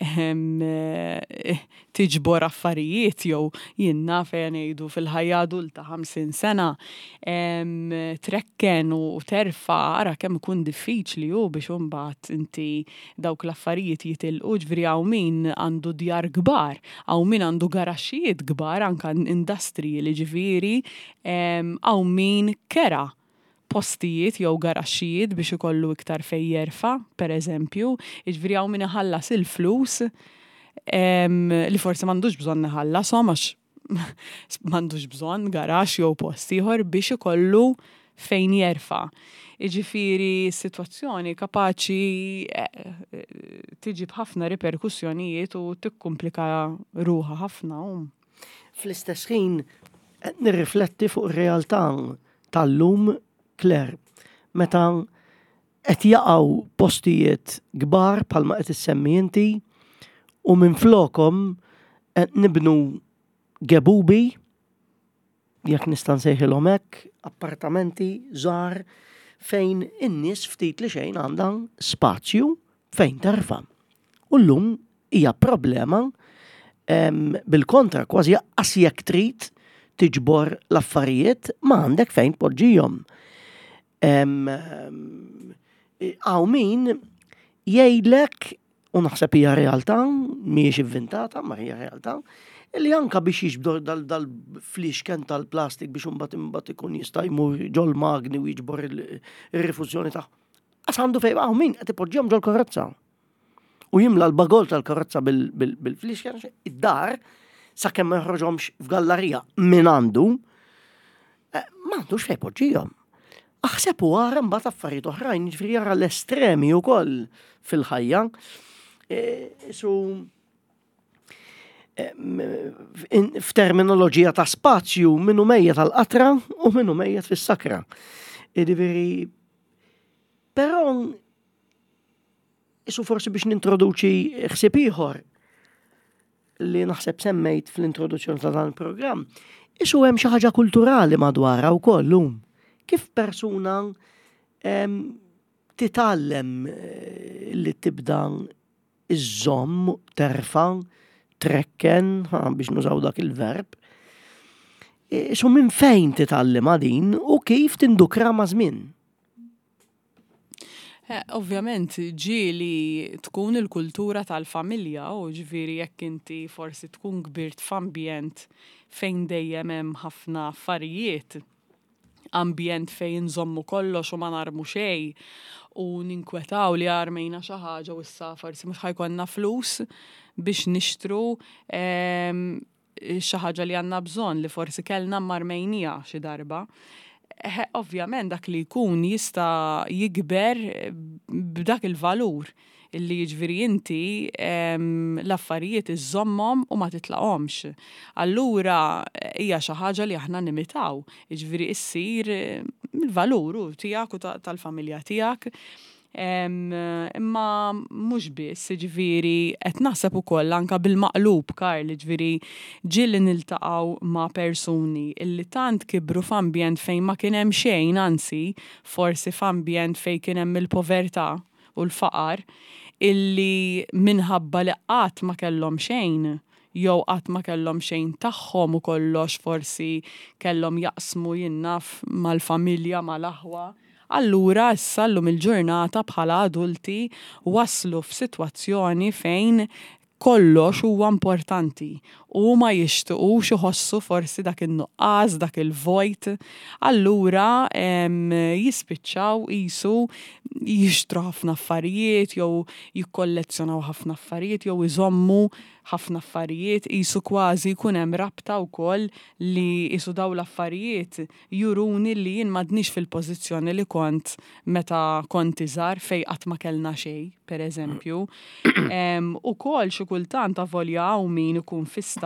tiġbor affarijiet jew jiena fejn ngħidu fil-ħajja adulta ħamsin sena trekken u terfa ara kemm ikun diffiċli hu biex imbagħad inti dawk l-affarijiet jitilqu ġifieri hawn min għandu djar kbar, hawn min għandu garaxxijiet kbar anke industriji li ġifieri hawn min kera postijiet jew garaxxijiet biex ikollu iktar fejn jerfa', pereżempju, jiġifieri hawn min iħallas il-flus li forsi m'għandux bżonn iħallasom għax m'għandux bżonn garaxx jew post ieħor biex ikollu fejn jerfa'. Jiġifieri s-sitwazzjoni kapaċi tiġi b'ħafna riperkussjonijiet u tikkumplika ruħha ħafna. Fl-istess ħin qed nirrifletti fuq ir-realtà tal-lum Claire, meta qed jaqgħu postijiet kbar bħalma qed issemmi inti u minflokhom qed nibnu gebubi, jekk nista' nsejħilhom hekk, appartamenti żgħar fejn in-nies ftit li xejn għandha spazju fejn terfa'. U llum hija problema bil-kontra kważi qas jekk trid tiġbor l-affarijiet ma għandek fejn tpoġġihom. Għaw min jgħidlek, u naħseb hija realtà, mhijiex inventata, ma hija realtà, li anka biex jiġbor dal-fliexken tal-plastik biex imbagħad imbagħad ikun jista' jmur ġol magni u jiġbor ir-rifużjoni ta' għax għandu fejn hawn min qed ipoġġihom ġol karozza. U jimla l-bagol tal-karozza bil-fliexken id-dar sakemm ma joħroġhomx f'gallerija min għandu m'għandux fejn ipoġġihom. Aħseb u għara mbagħad affarijiet oħrajn, jiġifieri jara l-estremi wkoll fil-ħajja. Su f'terminoloġija ta' spazju minnu mejjed tal-qatra u minnu mejjed fis-sakra. Jiġifieri però isu forsi biex nintroduċi ħsieb ieħor li naħseb semmejt fl-introduzzjoni ta' dan il-programm, isu hemm xi ħaġa kulturali madwarha wkoll llum. Kif persuna titgħallem li tibda iżżomm, terfa', trekken, biex nużaw dak il-verb. So minn fejn titgħallem din u kif tindukra ma' żmien? Ovvjament, ġieli tkun il-kultura tal-familja u ġifieri jekk inti forsi tkun kbirt f'ambjent fejn dejjem hemm ħafna affarijiet, ambjent fejn nżommu kollox u ma narmu xejn u ninkwetaw li armejna xi ħaġa u issa forsi mhux ħajkonna flus biex nixtru xi ħaġa li għandna bżonn li forsi kellna marmejnija xi darba. Ovvjament dak li jkun jista' jikber b'dak il-valur illi jiġifieri inti l-affarijiet iżommhom u ma titlaqhomx. Allura hija xi ħaġa li aħna nimitaw, jiġifieri issir il-valur tiegħek u tal-familja tiegħek. Imma mhux biss, jiġifieri qed naħseb ukoll anke bil-maqlub Karl, jiġifieri ġieli niltaqgħu ma' persuni illi tant kibru f'ambjent fejn ma kien hemm xejn, anzi forsi f'ambjent fejn kien hemm il-povertà u l-faqar illi minħabba li qatt ma kellhom xejn jew qatt ma kellhom xejn tagħhom u kollox forsi kellhom jaqsmu jinnaf mal-familja mal-aħwa. Allura issa llum il-ġurnata bħala adulti waslu f'sitwazzjoni fejn kollox huwa importanti u ma jixtiequx iħossu forsi dak in-nuqqas, dak il-vojt. Allura jispiċċaw qisu jixtru ħafna affarijiet jew jikkollezzjonaw ħafna affarijiet jew iżommu ħafna affarijiet, qisu kważi jkun hemm rabta wkoll li qisu daw l-affarijiet juruni li jien m'għadniex fil-pożizzjoni li kont meta kont iżgħar fejn qatt ma kellna xejn, pereżempju. Ukoll xi kultant avolja hawn min ikun fi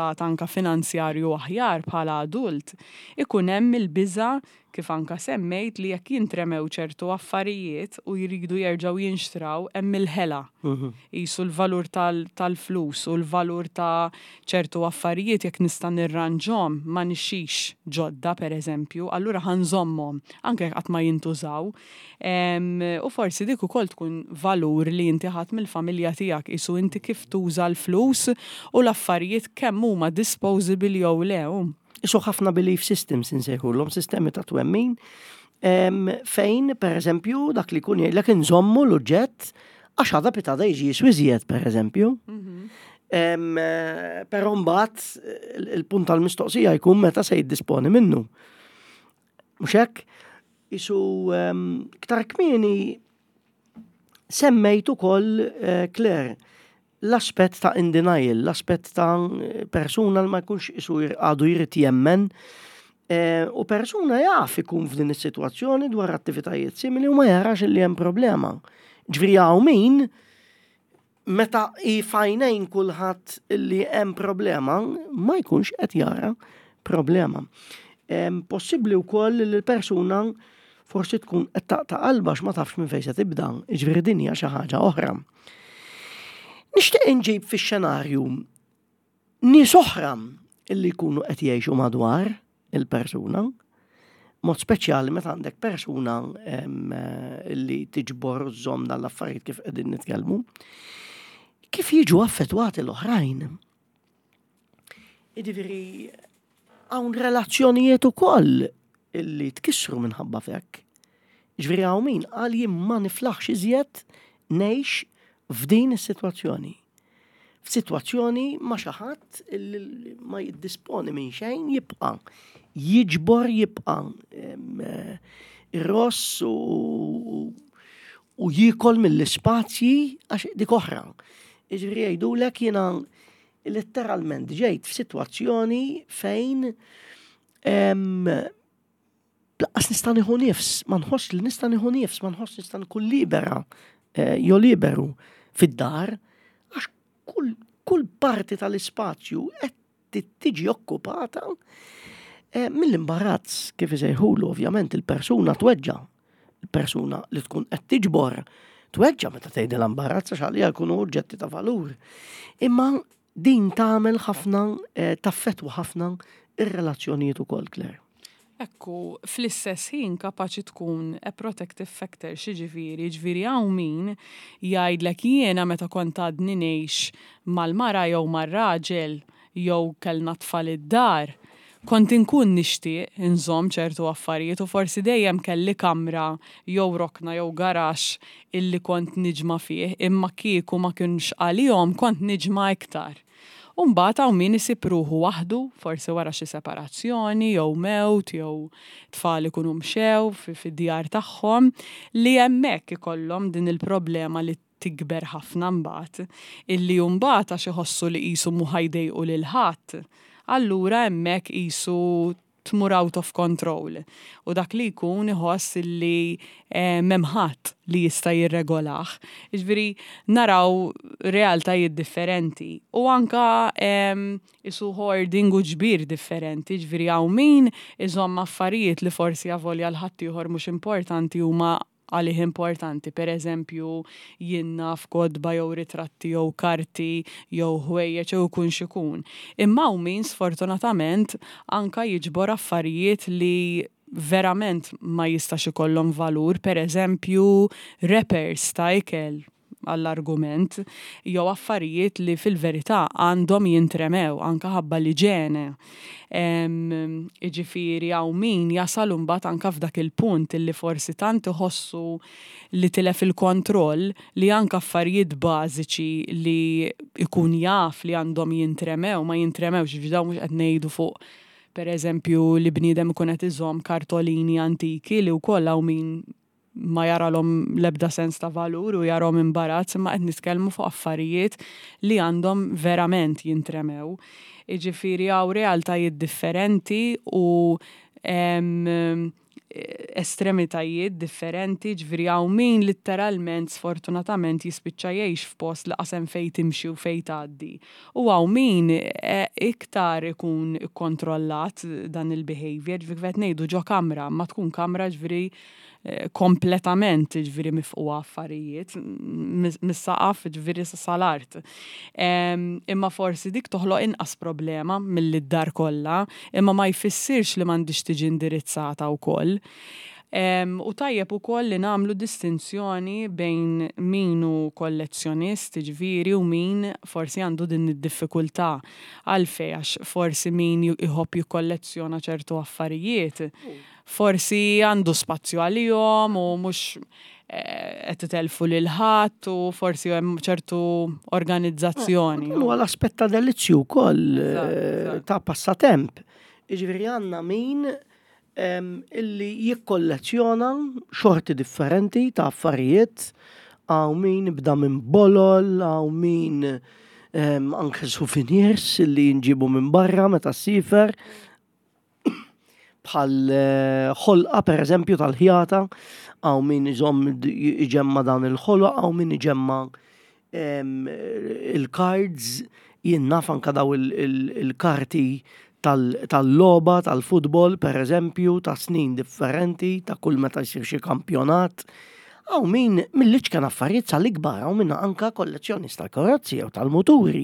stat anka finanzjarju aħjar bħala adult, ikun hemm il-biża' kif anka semmejt li jekk jintremew ċertu affarijiet u jridu jerġgħu jinxtraw hemm il-ħela. Qisu l-valur tal-flus u l-valur ta' ċertu affarijiet jekk nista' nirranġhom ma nixxix ġodda pereżempju, allura ħanżommhom anke qatt ma jintużaw. U forsi dik ukoll tkun valur li inti ħadd mill-familja tiegħek isu inti kif tuża l-flus u l-affarijiet kemm huma disposable jew le. Isu ħafna belief systems insejħulhom, sistemi ta' twemmin, fejn, per eżempju, dak li kun jgħidlek inżommu l-oġġett għax għadha pitada jiġi jiswiżjed, per eżempju. Però mbagħad il-punt tal-mistoqsija jkun meta se jiddisponi minnu. Mhux hekk? Isu ktar kmieni semmejt ukoll Claire l-aspett ta' in denial, l-aspett ta' persuna li ma jkunx isu għadu jrid jemmen u persuna jaf ikun f'din is-sitwazzjoni dwar attivitajiet simili u ma jarax li hemm problema. Ġifieri hawn min meta jfajnejn kulħadd li hemm problema ma jkunx qed jara problema. Possibbli wkoll li l-persuna forsi tkun qed taqta' qalba x'ma tafx minn fejn se tibda, ġifieri din hija xi ħaġa oħra. Nixtieq inġib fix-xenarju nies oħra illi jkunu qed jgħixu madwar il-persuna, mod speċjali meta għandek persuna illi tiġbor żomm dal-affarijiet kif qegħdin nitkellmu, kif jiġu affettwati l-oħrajn. Jiġifieri hawn relazzjonijiet ukoll illi tkissru minħabba f'hekk. Jiġifieri hawn min qal jien ma niflaħx iżjed ngħix f'din is-sitwazzjoni. F'sitwazzjoni ma xi ħadd illi ma jiddisponi minn xejn jibqa', jiġbor jibqa' irross u jiekol mill-ispazji għax dik oħra. Jiġifieri jgħidulek jiena letteralment ġejt f'sitwazzjoni fejn laqqas nista' nieħu nifs, ma nħoss li nista' nieħu nifs, ma nħoss nista' nkun libera jew liberu fid-dar għax kull kull parti tal-ispazju qed tiġi okkupata mill-imbarazz kif isejħulu ovvjament il-persuna tweġġa. Il-persuna li tkun qed tiġbor tweġġa meta tgħid l-imbarazz għax għalija jkunu oġġetti ta' valur. Imma din tagħmel ħafna taffettwa ħafna ir-relazzjonijiet ukoll, Claire. Ekku, fl-istess ħin kapaċi tkun a protective factor xiġifieri, ġifieri hawn min jgħidlek jiena meta kont għadni ngħix mal-mara jew mar-raġel jew kellna tfal id-dar, kont inkun nixtieq inżomm ċertu affarijiet u forsi dejjem kelli kamra jew rokna jew garax illi kont niġma fih, imma kieku ma kienx għalihom kont niġma iktar. U mbagħad hawn min isib ruħu waħdu, forsi wara xi separazzjoni, jew mewt, jew tfal ikunu mxew fid-djar tagħhom, li hemmhekk ikollhom din il-problema li tikber ħafna mbagħad, illi mbagħad għax iħossu li qisu mhu ħajdejqu lil ħadd. Allura hemmhekk qisu tmur out of control. U dak li jkun iħoss li m'hemm ħadd li jista' jirregolah. Jiġifieri naraw realtajiet differenti. U anka isu hoarding u ġbir differenti. Jiġifieri hawn min iżomm affarijiet li forsi avolja l-ħadd ieħor mhux importanti huma għalih importanti, per eżempju jiena f'kodba jew ritratti jew karti jew ħwejjeġ jew kun xikun. Imma hawn min sfortunatament anka jiġbor affarijiet li verament ma jistax ikollhom valur, per eżempju wrappers ta' ikel għall-argument, jew affarijiet li fil-verità għandhom jintremew anka ħabba l-iġene. Iġifieri hawn min jasal imbagħad anka f'dak il-punt illi forsi tant iħossu li tilef il-kontroll li anka affarijiet bażiċi li ikun jaf li għandhom jintremew ma jintremewx, ġifieri mhux qed ngħidu fuq pereżempju li bniedem ikun qed iżomm kartolini antiki li wkoll hawn min ma jaralhom l-ebda sens ta' valur u jarhom imbarazz, imma qed nitkellmu fuq affarijiet li għandhom verament jintremew. Jiġifieri hawn realtajiet differenti u estremitajiet differenti, ġifieri hawn min literalment sfortunatament jispiċċa jgħix f'post li qasem fejn timxi u fejn tgħaddi. U hawn min iktar ikun ikkontrollat dan il-behavior, ġifieri qed ngħidu ġo kamra, ma tkun kamra ġifieri kompletament ġifieri mifquha affarijiet, mis-saqaf ġifieri sal-art. Imma forsi dik toħloq inqas problema mill-dar kollha, imma ma jfissirx li m'għandix tiġi indirizzata wkoll. U tajjeb ukoll li nagħmlu distinzjoni bejn min hu kollezzjonist ġifieri u min forsi għandu din id-diffikultà għalfejn għax forsi min jħobb jikkollezzjona ċertu affarijiet. Forsi għandu spazju għalihom u mhux qed itelfu lil ħadd u forsi hemm ċertu organizzazzjoni. Huwa l-aspett ta' delizzju wkoll ta' passatemp. Jiġifieri għandna min illi jikkollezzjona xorti differenti ta' affarijiet, għaw min bda minn bolol, għaw min anke souvenirs illi nġibu minn barra meta sifer. Bħal ħolqa per eżempju tal-ħjata, għaw min iżomm iġemma dan il-ħolqa, għaw min iġemma il-cards, jinnaf anka daw il-karti tal-loba, tal-futbol per eżempju, ta' snin differenti, ta' kull meta jsir xi kampjonat. Għaw min mill-liċ kan affarijiet sal-ikbar, għaw minna anka kollezzjonista tal-karozzi jew tal-moturi.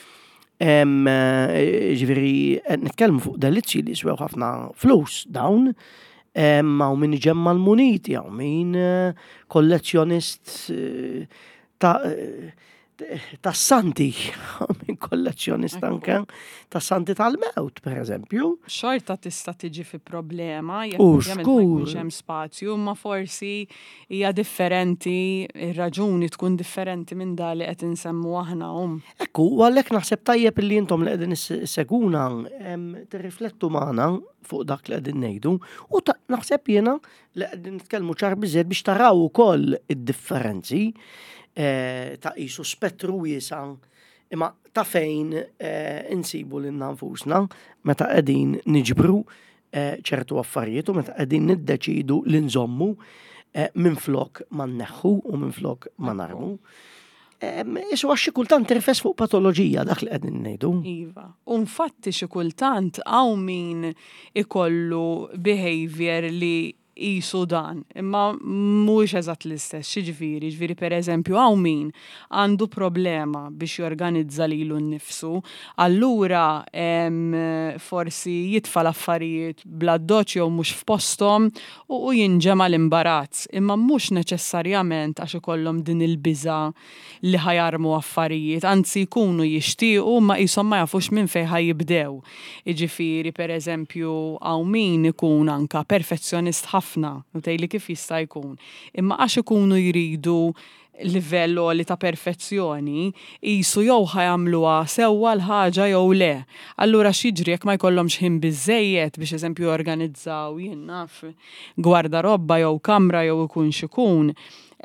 Ġifieri nitkellmu fuq delizzji li jiswew ħafna flus dawn, għaw min iġemma l-muniti, għaw min kollezzjonist ta' ta' santi, minn kollezzjonist anke ta' santi tal-mewt, per eżempju. Xorta tista' tiġi fi problema, U żgur. hemm spazju, ma forsi hija differenti, ir-raġuni tkun differenti minn da li qed insemmu aħna hum. Ekku, u għalhekk naħseb tajjeb li intom li qegħdin isseguna tirriflettu magħna fuq dak li qegħdin ngħidu, u naħseb jiena li qegħdin nitkellmu ċar biżżejjed biex taraw ukoll id-differenzi ta' qisu spettru wiesa' imma ta' fejn insibu lil nfusna meta qegħdin niġbru ċertu affarijiet u meta qegħdin niddeċidu li nżommu minflok ma nneħħu u minflok ma narmu. Isu għax xi kultant tirfes fuq patoloġija dak li qegħdin ngħidu. Iva. U infatti xi kultant hawn min ikollu behavior li qisu dan, imma mhuwiex eżatt l-istess, xiġifieri, ġifieri pereżempju hawn min għandu problema biex jorganizza lilu nnifsu, allura forsi jitfa' l-affarijiet bla doċ jew mhux f'posthom u jinġema l-imbarazz, imma mhux neċessarjament għax ikollhom din il-biża' li ħajarmu affarijiet, anzi jkunu jixtiequ ma qishom ma jafux minn fejn ħajjibdew. Jiġifieri pereżempju hawn min ikun anke perfezzjonist ħafna, u tgħidli kif jista' jkun. Imma għax ikunu jridu livell li ta' perfezzjoni, qisu jew ħajamluha sewwa l-ħaġa jew le. Allura x'jiġri jekk ma jkollhomx ħin biżejjed biex eżempju jorganizzaw jien naf gwardarobba jew kamra jew ikun x'ikun.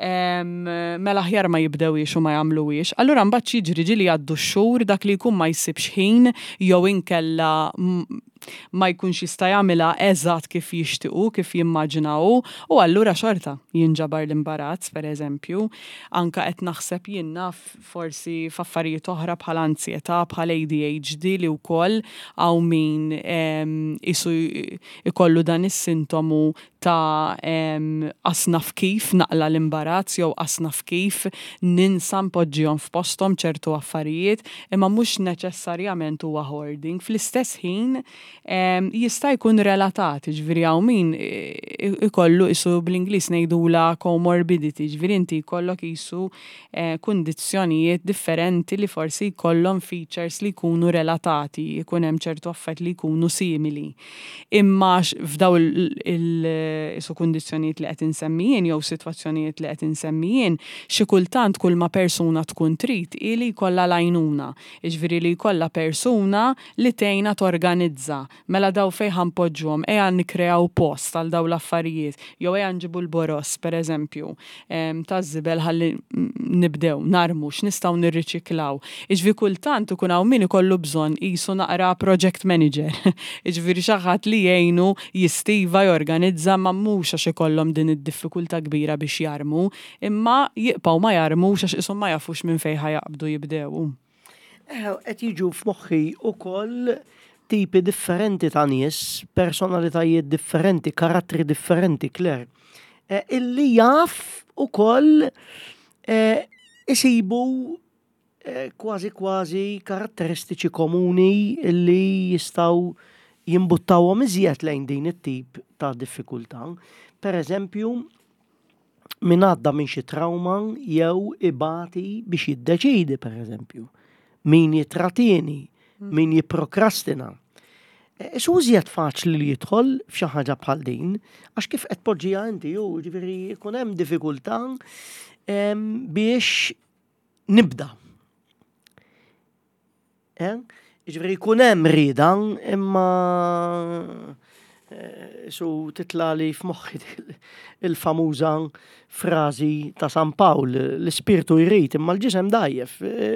Mela aħjar ma jibdewiex u ma jagħmluwiex. Allura mbagħad jiġri ġieli jgħaddu x-xhur dak li jkun ma jsibx ħin jew inkella ma jkunx jista' jagħmilha eżatt kif jixtiequ, kif jimmaġinaw, u allura xorta jinġabar l-imbarazz pereżempju. Anke qed naħseb jien naf forsi f'affarijiet oħra bħal ansjetà, bħal A D H D li wkoll hawn min isu ikollu dan is-sintomu ta' asnaf kif naqla l-imbarazz jew asnaf kif ninsa npoġġihom f'posthom ċertu affarijiet, imma mhux neċessarjament huwa hoarding. Fl-istess ħin jista' jkun relatat, ġifieri hawn min ikollu isu bl-Ingliż ngħidula comorbidity, ġifieri inti jkollok isu kundizzjjonijiet differenti li forsi jkollhom features li jkunu relatati, jkun hemm ċertu affarijiet li jkunu simili. Imma f'daw isu kundizzjonijiet li qed insemmijien jew sitwazzjonijiet li qed insemmijien, xi kultant kull ma persuna tkun trid ili jkollha l-għajnuna, jiġifieri li jkollha persuna li tgħinha torganizza. Mela daw fejn ħanpoġġuhom, ejja nikkreaw post għal daw l-affarijiet, jew ejja nġibu l-boros pereżempju taż-żibel ħalli nibdew narmu x'nistgħu nirriċiklaw. Jiġifieri kultant ikun hawn min ikollu bżonn qisu naqra project manager. Jiġifieri xi ħadd li jgħinu jistiva jorganizza il-problema mhux għax ikollhom din id-diffikultà kbira biex jarmu, imma jibqgħu ma jarmux għax ishom ma jafux minn fejn ħajaqbdu jibdew. Qed jiġu f'moħħi wkoll tipi differenti ta' nies, personalitajiet differenti, karattri differenti, Kler, illi jaf ukoll isibu kważi kważi karatteristiċi komuni illi jistaw jimbuttawhom iżjed lejn din it-tip ta' diffikultà. Per eżempju, min għadda minn xi trauma jew ibati biex jiddeċidi, per eżempju. Min jitrattieni, min jipprokrastina. Isu iżjed faċli li jidħol f'xi ħaġa bħal din, għax kif qed poġġiha inti hu, ġifieri jkun hemm diffikultà biex nibda. Ġifieri jkun hemm rieda, imma su titla li f'moħħi il-famuża frażi ta' San Pawl, l-ispirtu jrid imma l-ġisem dajjef.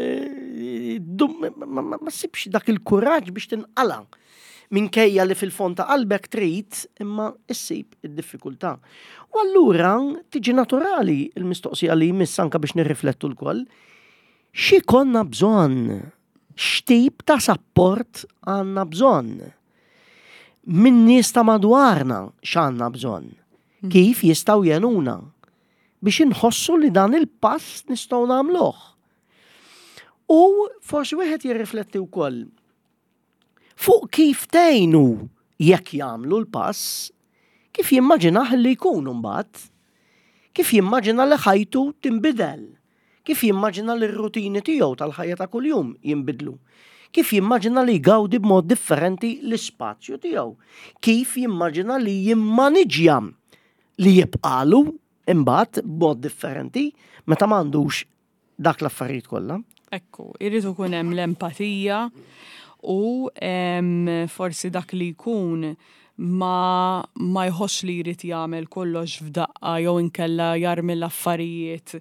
Ma ssibx dak il-kuraġġ biex tinqala minkejja li fil-fond ta' qalbek trid imma issib id-diffikultà. U allura tiġi naturali l-mistoqsija li jmiss anke biex nirriflettu l-koll. Xi konna bżonn? X'tip ta' sapport għandna bżonn? Min nies ta' madwarna x'għandna bżonn? Kif jistgħu jenuna biex inħossu li dan il-pass nistgħu nagħmluh? U forsi wieħed jirrifletti wkoll fuq kif tgħinu jekk jagħmlu l-pass, kif jimmaġinah li jkunu mbagħad, kif jimmaġina li ħajtu tinbidel, kif jimmaġina li r-rutini tiegħu tal-ħajja ta' kuljum jinbidlu, kif jimmaġina li jgawdi b'mod differenti l-ispazju tiegħu, kif jimmaġina li jimmaniġja li jibqalu imbagħad b'mod differenti meta m'għandux dak l-affarijiet kollha. Ekku, irid ikun hemm l-empatija u forsi dak li jkun ma ma jħoss li jrid jagħmel kollox f'daqqa jew inkella jarmi l-affarijiet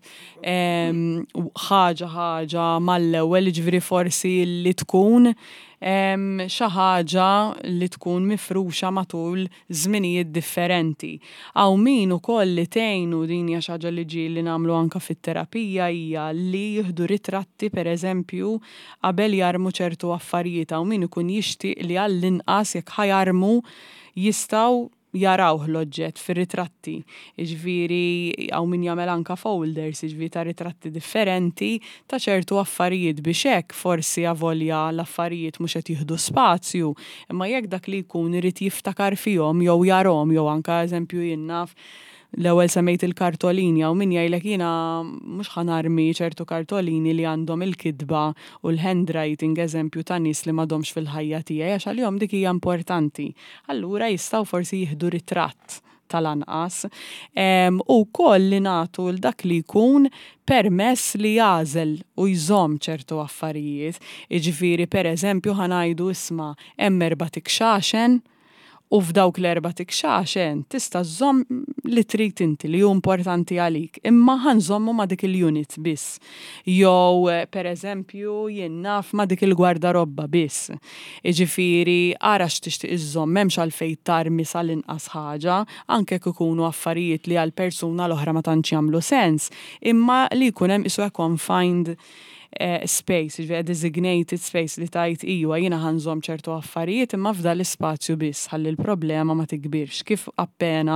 ħaġa ħaġa mal-ewwel, ġifieri forsi li tkun xi ħaġa li tkun mifruxa matul żminijiet differenti. Aw min ukoll li tgħinu din hija xi ħaġa li ġie li nagħmlu anke fit-terapija hija li jieħdu ritratti pereżempju qabel jarmu ċertu affarijiet, aw min ikun jixtieq li għall-inqas jekk ħajarmu jistgħu jarawh l-oġġett fir-ritratti. Iġifieri hawn min jagħmel anke folders, iġifieri ta' ritratti differenti ta' ċertu affarijiet biex hekk forsi avolja l-affarijiet mhux qed jieħdu spazju, imma jekk dak li jkun irid jiftakar fihom jew jarahom jew anke eżempju jien naf l-ewwel semmejt il-kartolini hawn min jgħidlek jiena mhux ħanarmi ċertu kartolini li għandhom il-kitba u l-handwriting eżempju ta' nies li m'għadhomx fil-ħajja tiegħi għax għalihom dik hija importanti. Allura jistgħu forsi jieħdu ritratt tal-anqas. U wkoll li nagħtu l dak li jkun permess li jażel u jżomm ċertu affarijiet. Jiġifieri pereżempju ħanajdu isma' hemm erba' tikxaxen u f'dawk l-erba' tikxaxen tista' żomm li trid inti li hu importanti għalik, imma ħanżommu ma' dik il-unit biss. Jew pereżempju jien naf ma' dik il-gwardarobba biss. Jiġifieri ara x'tixtieq iżżomm m'hemmx għalfejn tarmi sal-inqas ħaġa, anke jekk ikunu affarijiet li għall-persuna l-oħra ma tantx jagħmlu sens, imma li jkun hemm isu confined Uh, space, ġveri designated space li tajt iwa jina ħanżom ċertu affarijiet imma f'da l-ispazju biss ħalli l-problema ma tikbirx. Kif appena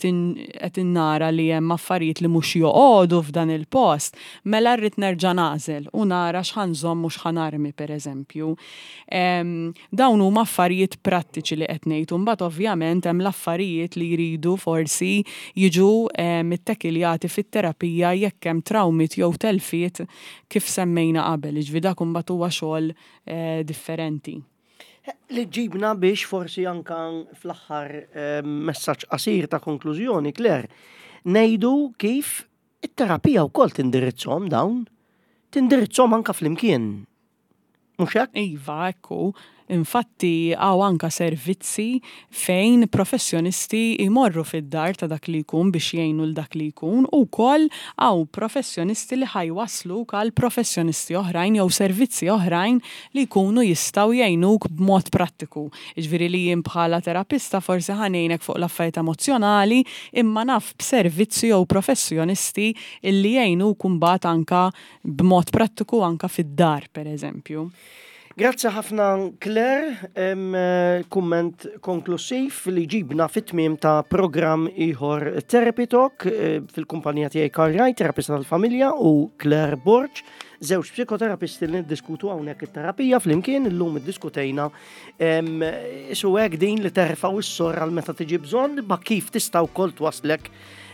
qed innara li hemm affarijiet li mhux joqogħdu f'dan il-post, mela rrid nerġa' nagħżel u nara x'ħanżomm mhux ħanarmi pereżempju. Um, dawn huma affarijiet prattiċi li qed ngħid, imbagħad ovvjament hemm l-affarijiet li jridu forsi jiġu um, ittekiljati fit-terapija jekk hemm trawmiet jew telfiet kif semmi mejna qabel, iġvi dak imbagħad huwa xogħol eh, differenti. Li ġibna biex forsi anka fl-aħħar eh, messaġġ qasir ta' konklużjoni, Kler, ngħidu kif it-terapija wkoll tindirizzhom dawn, tindirizzhom anka flimkien. Mhux hekk? Iva, ekku. Infatti għaw anka servizzi fejn professjonisti imorru fid-dar ta' dak li jkun biex jgħinu l-dak li jkun u wkoll għaw professjonisti li ħajwaslu għal professjonisti oħrajn jew servizzi oħrajn li jkunu jistgħu jgħinuk b'mod prattiku. Jiġifieri li jien bħala terapista forsi ħanejnek fuq l-affarijiet emozjonali imma naf b'servizzi jew professjonisti illi jgħinuk imbagħad anka b'mod prattiku anka fid-dar pereżempju. Grazzi ħafna Claire, kumment konklusiv li ġibna fit-tmiem ta' programm ieħor Therapy Talk fil-kumpanija tiegħi Carl Wright, terapista tal-familja, u Claire Borch, żewġ psikoterapisti li niddiskutu hawnhekk it-terapija flimkien illum iddiskutejna isu hekk din li terfaw is-sorra l meta tiġi bżonn ma kif tista' wkoll twaslek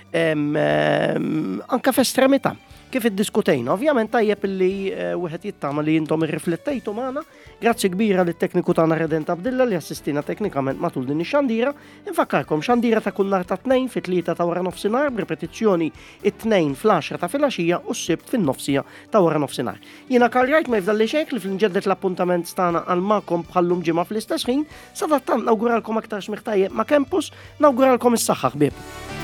anka f'estremità. Kif iddiskutejna, ovvjament tajjeb li wieħed jittama li intom irriflettejtu magħna. Grazzi kbira lit tekniku tagħna Reden Abdilla li assistina teknikament matul din ix-xandira. Infakkarkom xandira ta' kull nhar ta' tnejn fit-tlieta ta' wara nofsinhar b'repetizzjoni it-tnejn fl-għaxra ta' filgħaxija u s-sibt fin-nofsija ta' wara nofsinhar. Jiena Carl Wright ma jfdalli xejn li fl-inġeddet l-appuntament tagħna għal magħkom bħallum ġimgħa fl-istess ħin, sadattant nawguralkom aktar smih tajjeb ma' Campus, nawguralkom is-saħħa ħbieb.